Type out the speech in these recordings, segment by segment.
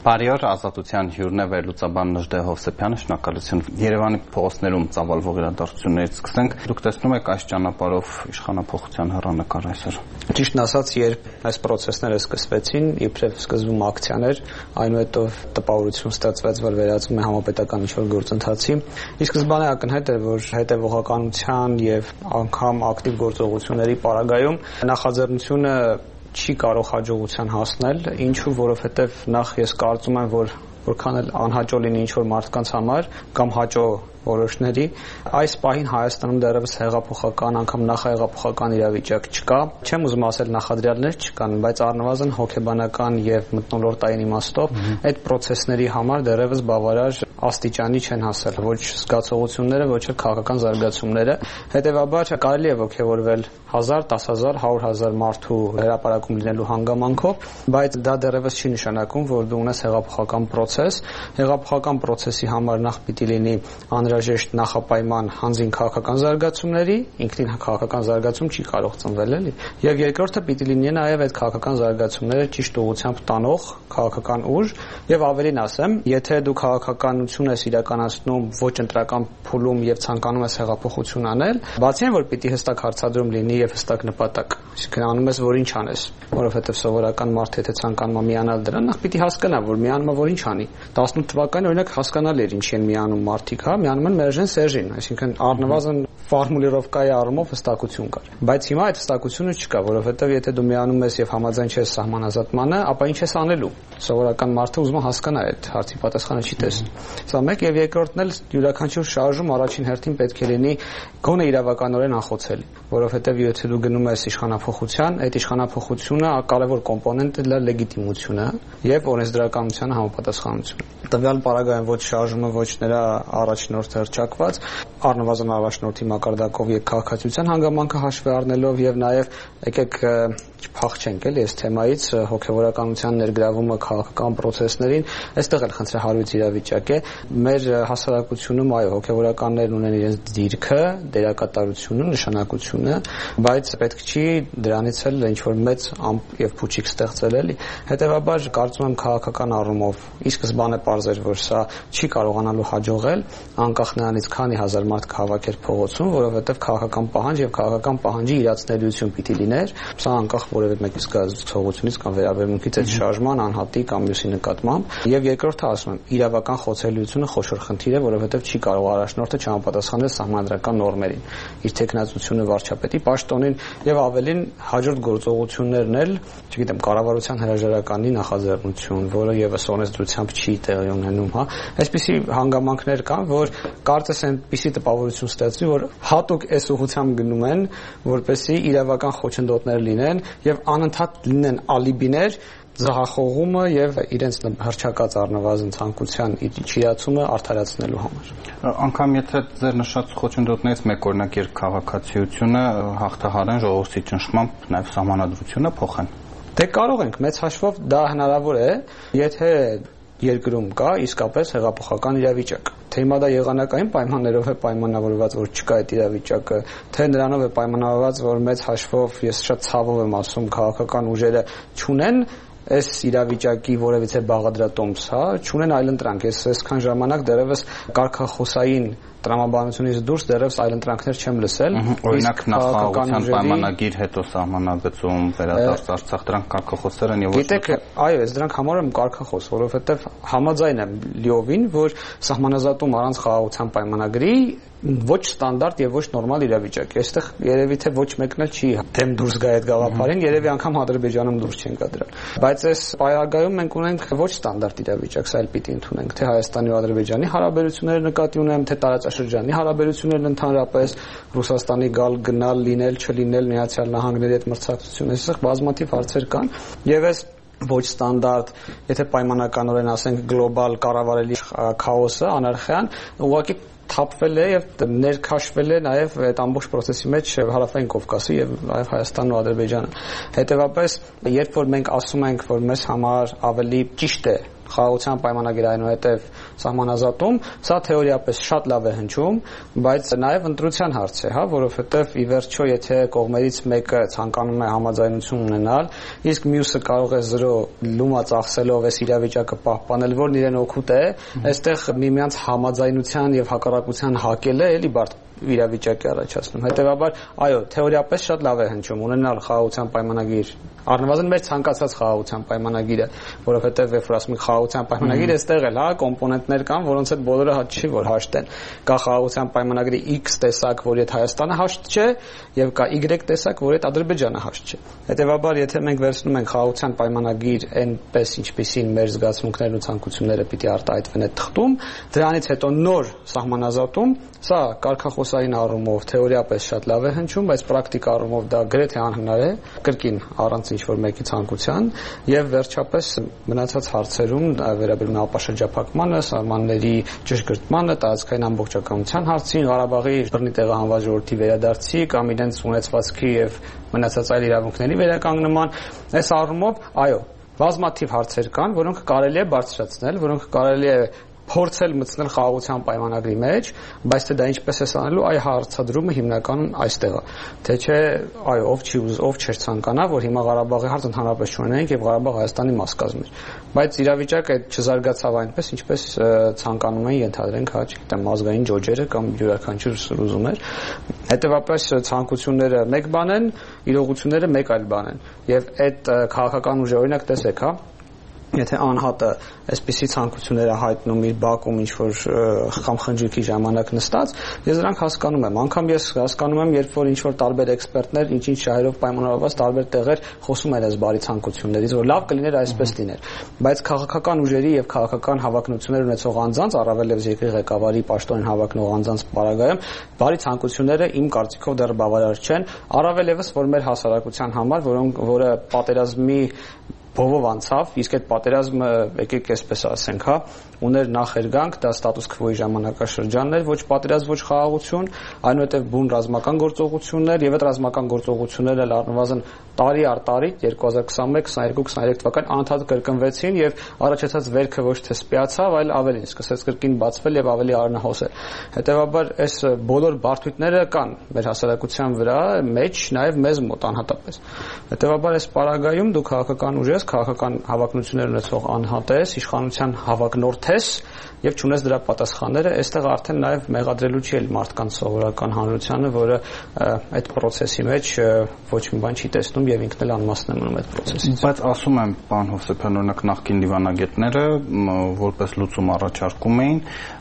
Բարի օր, Ազատության հյուրն է վերլուծաբան Նժդե Հովսեփյանը, շնորհակալություն։ Երևանի փողոցներում ծավալվող իրադարձություններից սկսենք։ Դուք տեսնում եք այս ճանապարհով իշխանափոխության հեռանկար այսօր։ Ճիշտն ասած, երբ այս process-ները սկսվեցին, իբրև սկզբում ակցիաներ, այնուհետև տպավորություն ստացվեց, որ վերածվում է համապետական ինչ-որ գործընթացի։ Ի սկզբանե ակնհայտ էր, որ հետևողականության եւ անգամ ակտիվ գործողությունների պարագայում նախաձեռնությունը չի կարող հաջողության հասնել, ինչու, որովհետև նախ ես կարծում եմ, որ որքան էլ անհաճո լինի ինչ-որ մարդկանց համար կամ հաճո որոշների, այս պահին Հայաստանում դեռևս հեղափոխական, անգամ նախահեղափոխական իրավիճակ չկա։ Չեմ ուզում ասել նախադրյալներ չկան, բայց առնվազն հոգեբանական եւ մթնոլորտային իմաստով այդ process-ների համար դեռևս բավարար աստիճանի չեն հասել ոչ զգացողությունները, ոչ էլ քաղաքական զարգացումները։ Հետևաբար կարելի է ողջևորվել 1000, 10000, 100,000 մարդու հրապարակում լինելու հանգամանքով, բայց դա դեռևս չի նշանակում, որ դու ունես հեղափոխական process։ Հեղափոխական process-ի համար նախ պիտի լինի անհրաժեշտ նախապայման հանձին քաղաքական զարգացումների, ինքնին քաղաքական զարգացում չի կարող ծնվել, էլի։ Եվ երկրորդը պիտի լինի նաև այդ քաղաքական զարգացումները ճիշտ ուղղությամբ տանող քաղաքական ուժ, եւ ավելին ասեմ, եթե դու քաղաքականություն ես իրականացնում ոչ ընտրական փուլում եւ ցանկանում ես հեղափոխություն անել, բացի այն որ պիտի հստակ հարցադրում լինի եւ հստակ նպատակ, այսինքն անում ես որ ինչ անես, որովհետեւ սովորական մարդ եթե ցանկանում է միանալ դրան, նախ պիտի հասկանա, որ միանում է որ ինչ անի։ 18 թվականին օրինակ հասկանալի էր ինչի են միանում մարդիկ, հա, միանում են Մերժեն Սերժին, այսինքն առնվազն ֆորմուլիրովկայի առումով հստակություն կար։ Բայց հիմա այդ հստակությունը չկա, որովհետեւ եթե դու միանում ես եւ համաձայն չես սահմանազատմանը, ապա ինչ ես անելու։ Սովորական մարդը ուզում է հասկանա այդ հարցի պատասխանը չի տեսնում։ Սա մեկ եւ երկրորդն էլ յուրաքանչյուր շարժում առաջին հերթին պետք է լինի գոնե իրավականորեն անխոցելի, որովհետեւ եթե դու գնում ես իշխանափոխության, այդ իշխանափոխությունը կարևոր կոմպոնենտը դա լեգիտիմությունը եւ օրենսդրականության համապատասխանությունը։ Տվյալ պարագայում ոչ շարժումը, ոչ նրա առաջնորդը հռչակված, առնվազն առաջնորդի մակարդակով եւ քաղաքացիության հանգամանքը հաշվի առնելով եւ նաեւ եկեք չփախչենք էլի այս թեմայից հոգեվորականության ներգրավումը քաղաքական process-ներին, այստեղ էլ խնդրահարույց իրավիճակ է։ Մեր հասարակությունում այո, հոգեվորականներն ունեն իրենց դիրքը, դերակատարությունը, նշանակությունը, բայց պետք չի դրանից էլ ինչ-որ մեծ ամպ եւ փուչիկ ստեղծել էլի։ Հետեւաբար կարծում եմ քաղաքական առումով ի սկզբանե պարզ էր, որ սա չի կարողանալու հաջողել, անկախ նրանից քանի հազար մարդ կհավաքեր փողոցում, որովհետեւ քաղաքական պահանջ եւ քաղաքական պահանջի իրացնելիություն պիտի լիներ, սա անկախ որևէ մեկի զգացողությունից կամ վերաբերմունքից այդ շարժման անհատի կամ մյուսի նկատմամբ։ Եվ երկրորդը ասում եմ, իրավական խոցելիությունը խոշոր խնդիր է, որովհետեւ չի կարող առաջնորդը չհամապատասխանել սահմանադրական նորմերին, իր տեխնացությունը վարչապետի պաշտոնին եւ ավելին հաջորդ գործողություններն էլ, չգիտեմ, կառավարության հրաժարականի նախաձեռնություն, որը եւս օրենսդրությամբ չի տեղի ունենում, հա։ Այսպիսի հանգամանքներ կան, որ կարծես այնպիսի տպավորություն ստեղծվի, որ հատուկ այս ուղղությամբ գնում են, որպեսզի իրավական խոչընդոտներ լինեն եւ անընդհատ լինեն ալիբիներ զահախողումը եւ իրենց հրճակած առնվազն ցանկության իջիրացումը արդարացնելու համար։ Անկամ եթե ձեր նշած խոչընդոտներից մեկ օրինակ երբ քաղաքացիությունը հաղթահարեն ժողովրդի ճնշմամբ նաեւ սահմանադրությունը փոխեն։ Դե կարող ենք մեծ հաշվով դա հնարավոր է, եթե երկրում կա իսկապես հեղափոխական իրավիճակ։ Թե հիմա դա եղանակային պայմաններով է պայմանավորված, որ չկա այդ իրավիճակը, թե նրանով է պայմանավորված, որ մեծ հաշվով ես շատ ցավով եմ ասում, քաղաքական ուժերը չունեն այս իրավիճակի որևիցե բաղադրատոմս, հա, չունեն այլընտրանք։ Ես այսքան ժամանակ դեռևս կարգախոսային տրամաբանությունից դուրս դեռևս այլընտրանքներ չեմ լսել։ Օրինակ նախագահության պայմանագիր հետո սահմանագծում վերադարձ Արցախ դրանք կարգախոսներ են եւ ոչ։ Գիտեք, այո, ես դրանք համարում եմ կարգախոս, որովհետեւ համաձայն եմ լիովին, որ սահմանազատում առանց խաղաղության պայմանագրի ոչ ստանդարտ եւ ոչ նորմալ իրավիճակ է։ Այստեղ երևի թե ոչ մեկն էլ չի դեմ դուրս գա այդ գաղափարին, երևի անգամ Ադրբեջանում դուրս չեն գա դրան։ Բայց այս պայագայում մենք ունենք ոչ ստանդարտ իրավիճակ, սա էլ պիտի ընդունենք, թե Հայաստանի ու Ադրբեջանի հարաբերությունները նկատի ունեմ, թե տարածաշրջանի հարաբերություններն ընդհանրապես, Ռուսաստանի գալ գնալ, լինել, չլինել, Միացյալ Նահանգների հետ մրցակցություն, այստեղ բազմաթիվ հարցեր կան եւ այս ոչ ստանդարտ, եթե պայմանականորեն ասենք գլոբալ կառավարելի քաոսը, անարխիան, ուղղակի թափվել է եւ ներքաշվել է նաեւ այդ ամբողջ process-ի մեջ Հարավային Կովկասը եւ նաեւ Հայաստանն ու Ադրբեջանը։ Հետեւաբար, երբ որ մենք ասում ենք, որ մեզ համար ավելի ճիշտ է խաղաղության պայմանագիր այնուհետև սահմանազատում, սա թեորիապես շատ լավ է հնչում, բայց նաև ընտրության հարց է, հա, որովհետև ի վերջո եթե կողմերից մեկը ցանկանում է համաձայնություն ունենալ, իսկ մյուսը կարող է 0 լումա ծախսելով այս իրավիճակը պահպանել, որն իրեն օգուտ է, այստեղ միմյանց համաձայնության եւ հակառակության հակելը էլի բարդ իրավիճակի առաջացնում։ Հետևաբար, այո, թեորիապես շատ լավ է հնչում ունենալ խաղաղության պայմանագիր, առնվազն մեր ցանկացած խաղաղության պայմանագիրը, որովհետև երբ որ ասում ենք խաղաղության պայմանագիր, այստեղ էլ, հա, կոմպոնենտներ կան, որոնց հետ բոլորը չի որ հաշտեն։ Կա խաղաղության պայմանագրի X տեսակ, որ այդ Հայաստանը հաշտ չէ, եւ կա Y տեսակ, որ այդ Ադրբեջանը հաշտ չէ։ Հետևաբար, եթե մենք վերցնում ենք խաղաղության պայմանագիր այնպես ինչպիսին մեր զգացմունքներն ու ցանկությունները պիտի արտահայտվեն այդ թղթում, դրանից հետո նոր սահմանազատում, սա կարգախոսային առումով թեորիապես շատ լավ է հնչում, բայց պրակտիկ առումով դա գրեթե անհնար է, կրկին առանց ինչ-որ մեկի ցանկության, եւ վերջապես մնացած հարցերում վերաբերում է ապաշրջափակմանը, սահմանների ճշգրտմանը, տարածքային ամբողջականության հարցին, Ղարաբաղի բռնի տեղահանված ժողովրդի վերադարձի կամ իրենց ունեցվածքի եւ մնացած այլ իրավունքների վերականգնման, այս առումով, այո, բազմաթիվ հարցեր կան, որոնք կարելի է բարձրացնել, որոնք կարելի է փորձել մտցնել խաղաղության պայմանագրի մեջ, բայց թե դա ինչպես է անելու, այ հարցադրումը հիմնականում այստեղ է։ Թե չէ, այո, ով չէր ցանկանա, որ հիմա Ղարաբաղի հարց ընդհանրապես չունենք եւ Ղարաբաղ Հայաստանի մաս կազմեր։ Բայց իրավիճակը չզարգացավ այնպես, ինչպես ցանկանում են ենթադրենք, հա, չգիտեմ, ազգային ջոջերը կամ յուրաքանչյուր ուզում էր։ Հետևաբար ցանկությունները մեկ բան են, իրողությունները մեկ այլ բան են։ Եվ այդ քաղաքական ուժը, օրինակ, տեսեք, հա, եթե անհատը այսպիսի ցանկություններ է հայտնում իր բակում ինչ-որ խմխնջույքի ժամանակ նստած, ես դրանք հասկանում եմ։ Անկամ ես հասկանում եմ, երբ որ ինչ-որ տարբեր էքսպերտներ ինչ-ինչ շահերով պայմանավորված տարբեր տեղեր խոսում են այս բարի ցանկություններից, որ լավ կլիներ այսպես լիներ։ Բայց քաղաքական ուժերի եւ քաղաքական հավակնություններ ունեցող անձանց, առավելևս երկրի ղեկավարի պաշտոնին հավակնող անձանց պարագայում, բարի ցանկությունները իմ կարծիքով դեռ բավարար չեն, առավելևս որ մեր հասարակության համար, որը պատերազմի բովով անցավ, իսկ այդ պատերազմը եկեք այսպես ասենք, հա, ուներ նախերգանք, դա ստատուս քվոյի ժամանակաշրջանն էր, ոչ պատերազմ, ոչ խաղաղություն, այնուհետև բուն ռազմական գործողություններ եւ այդ ռազմական գործողությունները առնվազն տարի առ տարի 2021, 22, 23 թվական անընդհատ կրկնվեցին եւ առաջացած վերքը ոչ թե սպիացավ, այլ ավելին սկսեց կրկին բացվել եւ ավելի արնահոսել։ Հետեւաբար այս բոլոր բարդությունները կան մեր հասարակության վրա, մեջ նաեւ մեզ մոտ անհատապես։ Հետեւաբար այս պարագայում դու քաղաքական ուժ ես, քաղաքական հավակնություններ ունեցող անհատ ես, իշխանության հավակնորդ ես եւ չունես դրա պատասխանները, այստեղ արդեն նաեւ մեղադրելու չի էլ մարդկանց սովորական հանրությանը, որը այդ process-ի մեջ ոչ մի բան չի տեսնում եւ ինքն էլ անմասն է մնում այդ process-ից։ Բայց ասում եմ, պարոն Հովսեփյան, օրինակ նախկին դիվանագետները որպես լուծում առաջարկում էին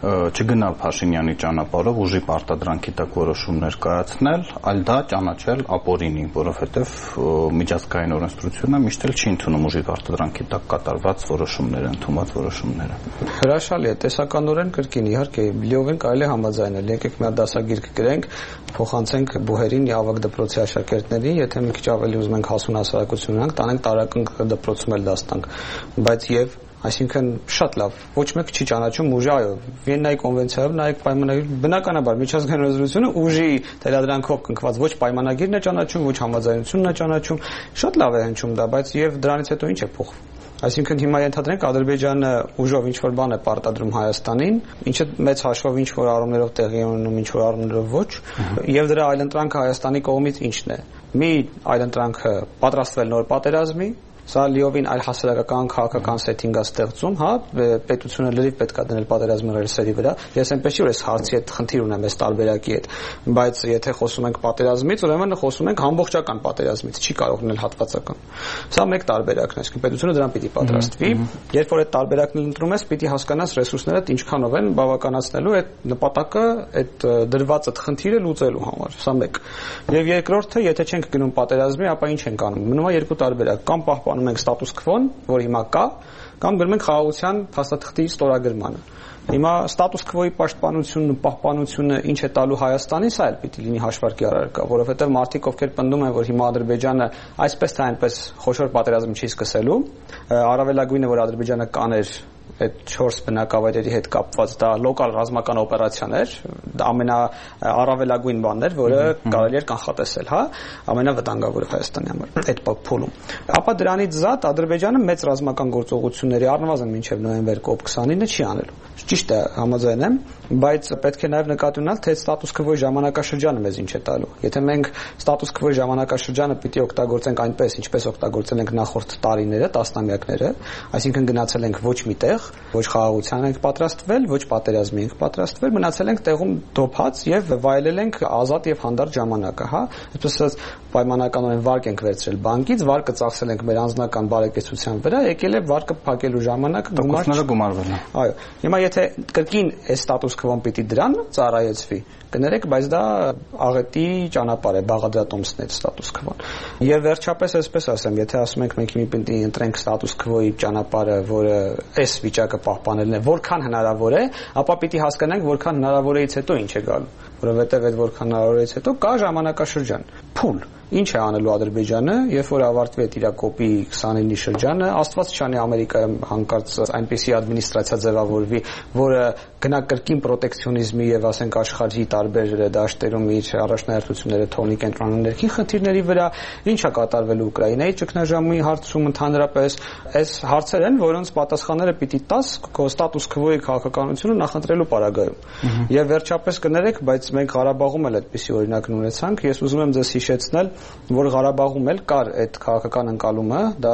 չգնալ Փաշինյանի ճանապարհով, ուժի պարտադրանքի տակ որոշումներ կայացնել, այլ դա ճանաչել ապօրինի, որովհետեւ միջազգային օրենսդրությունը միշտ էլ չի ընդունում ուժի պարտադրանքի տակ կատարված որոշումները, ընդունված որոշումները։ Հրաշալի է, տեսականորեն կրկին իհարկե լիովին կարելի է համաձայնել։ Եկեք մի հատ դասագիրք գրենք, փոխանցենք բուհերին, ավագ դպրոցի աշակերտներին, եթե մի քիչ ավելի ուզում ենք հասուն հասարակություն ունենք, տանենք տարական դպրոցում էլ դաս տանք։ Բայց եւ այսինքն շատ լավ, ոչ մեկ չի ճանաչում ուժը, այո, Վիեննայի կոնվենցիայով նայեք պայմանագիր, բնականաբար միջազգային օրենսդրությունը ուժի թելադրանքով կնքված ոչ պայմանագիրն է ճանաչում, ոչ համաձայնությունն է ճանաչում, շատ լավ է հնչում դա, բայց եւ դրանից հետո ինչ է փոխվում։ Այսինքն հիմա ենթադրենք Ադրբեջանը ուժով ինչ-որ բան է պարտադրում Հայաստանին, ինչը մեծ հաշվով ինչ-որ առումներով տեղի ունենում, ինչ-որ առումներով ոչ, եւ դրա այլընտրանքը Հայաստանի կողմից ի՞նչն է։ Մի այլընտրանքը պատրաստվել նոր պատերազմի, սա լիովին այլ հասարակական քաղաքական սեթինգ է ստեղծում, հա, պետությունը լրիվ պետք է դնել պատերազմի ռելսերի վրա։ Ես այնպես չի որ այս հարցի հետ խնդիր ունեմ այս տարբերակի հետ, բայց եթե խոսում ենք պատերազմից, ուրեմն խոսում ենք ամբողջական պատերազմից, չի կարող լինել հատվածական։ Սա մեկ տարբերակն է, այսինքն պետությունը դրան պիտի պատրաստվի, երբ որ այդ տարբերակն ընտրում ես, պիտի հասկանաս ռեսուրսներդ ինչքանով են բավականացնելու այդ նպատակը, այդ դրված այդ խնդիրը լուծելու համար։ Սա մեկ։ Եվ երկրորդը, եթե չենք գնում պատերազմի, ապա ինչ ենք անում։ Մնում է երկու տարբերակ, կամ պահպանում ենք ստատուս քվոն, որ հիմա կա, կամ գնում ենք խաղաղության փաստաթղթի ստորագրմանը։ Հիմա ստատուս քվոյի պաշտպանությունն ու պահպանությունը ինչ է տալու Հայաստանին, սա էլ պիտի լինի հաշվարկի առարկա, որովհետև մարդիկ ովքեր պնդում են, որ հիմա Ադրբեջանը այսպես թե այնպես խոշոր պատերազմ չի սկսելու, առավելագույնը որ Ադրբեջանը կաներ այդ 4 բնակավայրերի հետ կապված դա լոկալ ռազմական օպերացիաներ, դա ամենաառավելագույն բանն էր, որը կարելի էր կանխատեսել, հա, ամենավտանգավորը Հայաստանի համար այդ փուլում։ Ապա դրանից զատ Ադրբեջանը մեծ ռազմական գործողությունների առնվազն մինչև նոյեմբեր կոպ 29-ը չի անելու։ Ճիշտ է, համաձայն եմ, բայց պետք է նաև նկատի ունենալ, թե ստատուս քվոյի ժամանակաշրջանը մեզ ինչ է տալու։ Եթե մենք ստատուս քվոյի ժամանակաշրջանը պիտի օգտագործենք այնպես, ինչպես օգտագործել ենք նախորդ տարիները, տասնամյակները, այսինքն գնացել ենք ոչ մի տեղ, ոչ խաղաղության ենք պատրաստվել, ոչ պատերազմի ենք պատրաստվել, մնացել ենք տեղում դոփած եւ վայելել ենք ազատ եւ հանդարտ ժամանակը, հա։ Այսպես ասած, պայմանականորեն վարկ ենք վերցրել բանկից, վարկը ծախսել ենք մեր անձնական բարեկեցության վրա, եկել է վարկը փակելու ժամանակը գումարվել է։ Այո։ Հիմա եթե կրկին այս ստատուս քվոն պիտի դրան ծառայեցվի, կներեք, բայց դա աղետի ճանապարհ է, Բաղդադոմսն է ստատուս քվոն։ Եվ վերջապես այսպես ասեմ, եթե ասում ենք մենք պիտի ընտրենք ստատուս քվոյի ճանապարհը, որը այս վիճակը պահպանելն է, որքան հնարավոր է, ապա պիտի հասկանանք, որքան հնարավոր էից հետո ինչ է գալու, որովհետև այդ որքան հնարավորից հետո կա ժամանակաշրջան, փուլ։ Ինչ է անելու Ադրբեջանը, երբ որ ավարտվի այդ իր կոպի 29-ի շրջանը, Աստված չանի Ամերիկայում հանկարծ այնպիսի ադմինիստրացիա ձևավորվի, որը գնա կրկին պրոտեկցիոնիզմի եւ ասենք աշխարհի տարբեր դաշտերում իր առաջնահերթությունները թողնի կենտրոնանալ ներքին խնդիրների վրա, ինչ է կատարվելու Ուկրաինայի ճգնաժամի հարցում ընդհանրապես, այս հարցեր են, որոնց պատասխանները պիտի տաս քո ստատուս քվոյի քաղաքականությունը նախընտրելու պարագայում։ Եվ վերջապես կներեք, բայց մենք Ղարաբաղում էլ այդպիսի օրինակն ունեցանք, ես ուզում եմ ձեզ հիշեցնել, որ Ղարաբաղում էլ կար այդ քաղաքական ընկալումը, դա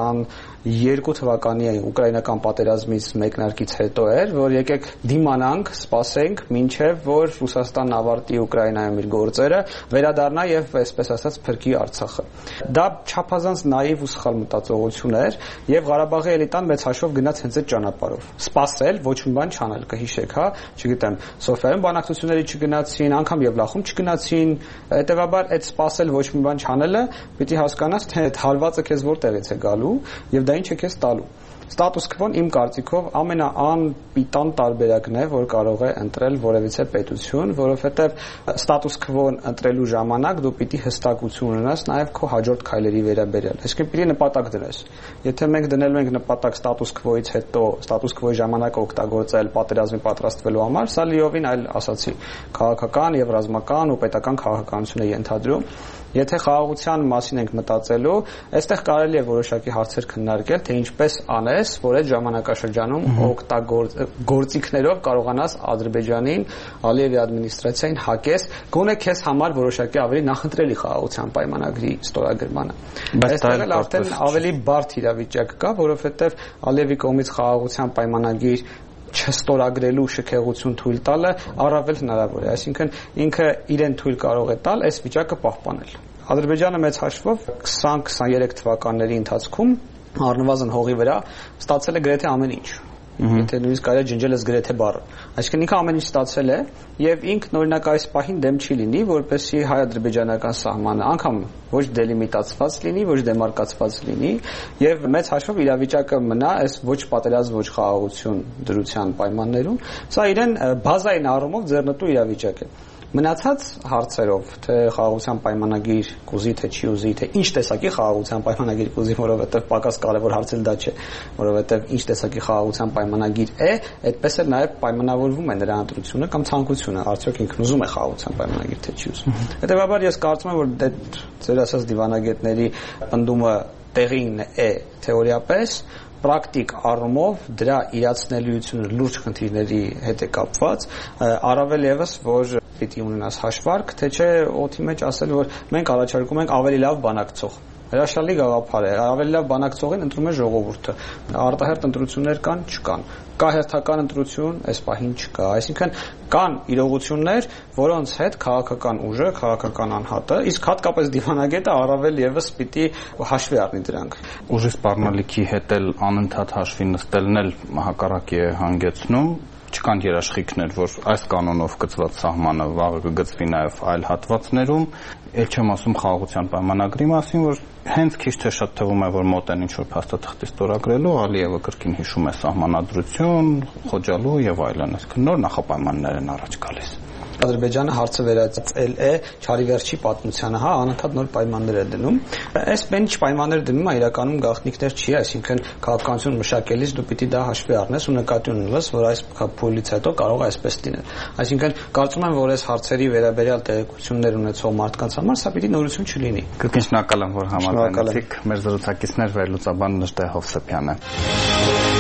22 թվականի ուկրաինական պատերազմից մեկնարկից հետո էր, որ եկեք դիմանանք, սպասենք, մինչև որ Ռուսաստանն ավարտի Ուկրաինայում իր գործերը, վերադառնա եւ այսպես ասած փրկի Արցախը։ Դա չափազանց նաիվ ու սխալ մտածողություն էր, եւ Ղարաբաղի էլիտան մեծ հաշվով գնաց հենց այդ ճանապարհով։ Սպասել, ոչ մի բան չանել, կհիշեք, հա, չգիտեմ, Սոֆիայում բանակցությունների չգնացին, անգամ Եվլախում չգնացին, հետեւաբար այդ սպասել ոչ մի բան չանելը պիտի հասկանաս, թե այդ հարվածը քեզ որտեղից է գալու եւ դա ինչ է քեզ տալու։ Ստատուս քվոն իմ կարծիքով ամենաանպիտան տարբերակն է, որ կարող է ընտրել որևիցե պետություն, որովհետև ստատուս քվոն ընտրելու ժամանակ դու պիտի հստակություն ունենաս նաև քո հաջորդ քայլերի վերաբերյալ։ Այսինքն պիտի նպատակ դնես։ Եթե մենք դնելու ենք նպատակ ստատուս քվոից հետո ստատուս քվոյի ժամանակը օգտագործել պատերազմի պատրաստվելու համար, սա լիովին այլ ասացի քաղաքական եւ ռազմական ու պետական քաղաքականություն է ենթադրում։ Եթե խաղաղության մասին ենք մտածելու, այստեղ կարելի է որոշակի հարցեր քննարկել, թե ինչպես անես, որ այդ ժամանակաշրջանում գործիքներով կարողանաս Ադրբեջանին, Ալիևի ադմինիստրացիային հակես, գոնե քեզ համար որոշակի ավելի նախընտրելի խաղաղության պայմանագրի ստորագրմանը։ Բայց այստեղ էլ արդեն ավելի բարդ իրավիճակ կա, որովհետև Ալիևի կողմից խաղաղության պայմանագիր չստորագրելու շքեղություն թույլ տալը առավել հնարավոր է, այսինքն ինքը իրեն թույլ կարող է տալ այս վիճակը պահպանել։ Ադրբեջանը մեծ հաշվով 20-23 թվականների ընթացքում առնվազն հողի վրա ստացել է գրեթե ամեն ինչ։ Եթե նույնիսկ կարելի է ջնջել ես գրեթե բառը։ Այսինքն ինքը ամեն ինչ ստացել է եւ ինքն օրինակ այս պահին դեմ չի լինի, որպեսզի հայ-ադրբեջանական սահմանը անգամ ոչ դելիմիտացված լինի, ոչ դեմարկացված լինի եւ մեծ հաշվով իրավիճակը մնա այս ոչ պատերազմ, ոչ խաղաղություն դրության պայմաններում։ Սա իրեն բազային առումով ձեռնտու իրավիճակ է։ Մնացած հարցերով, թե խաղաղության պայմանագիր կուզի, թե չի ուզի, թե ինչ տեսակի խաղաղության պայմանագիր կուզի, որովհետև պակաս կարևոր հարց էլ դա չէ, որովհետև ինչ տեսակի խաղաղության պայմանագիր է, այդպես էլ նաև պայմանավորվում է նրա ընտրությունը կամ ցանկությունը, արդյոք ինքն ուզում է խաղաղության պայմանագիր, թե չի ուզում։ Հետևաբար ես կարծում եմ, որ այդ ձեր ասած դիվանագետների պնդումը տեղին է թեորիապես, պրակտիկ առումով դրա իրացնելիությունը լուրջ խնդիրների հետ է կապված, առավել եւս որ պիտի ունենաս հաշվարկ, թե չէ օդի մեջ ասել, որ մենք առաջարկում ենք ավելի լավ բանակցող։ Հրաշալի գաղափար է, ավելի լավ բանակցողին ընտրում է ժողովուրդը։ Արտահերթ ընտրություններ կան, չկան։ Կա հերթական ընտրություն, այս պահին չկա։ Այսինքն կան իրողություններ, որոնց հետ քաղաքական ուժը, քաղաքական անհատը, իսկ հատկապես դիվանագետը առավել եւս պիտի հաշվի առնի դրանք։ Ուժի սպառնալիքի հետ էլ անընդհատ հաշվի նստելն էլ հակառակի է հանգեցնում։ Չկան երաշխիքներ, որ այս կանոնով գծված սահմանը վաղը կգծվի նաև այլ հատվածներում, ել չեմ ասում խաղաղության պայմանագրի մասին, որ հենց քիչ թե շատ թվում է, որ մոտ են ինչ-որ փաստաթղթի ստորագրելու, Ալիևը կրկին հիշում է սահմանադրություն, Խոջալու եւ այլն, այսինքն նոր նախապայմաններ են առաջ գալիս։ Ադրբեջանը հարցը վերածել է չարի վերջի պատմությանը, հա, անընդհատ նոր պայմաններ է դնում։ Այս բենչ պայմաններ դնում է իրականում գաղտնիքներ չի, այսինքն քաղաքականություն մշակելիս դու պիտի դա հաշվի առնես ու նկատի ունենաս, որ այս փուլից հետո կարող է այսպես լինել։ Այսինքն կարծում եմ, որ այս հարցերի վերաբերյալ տեղեկություններ ունեցող մարդկանց համար սա պիտի նորություն չլինի։ Կրկին շնորհակալ եմ, որ համաձայնեցիք։ Մեր զրուցակիցներ վերլուծաբան Նժդե Հովսեփյանը։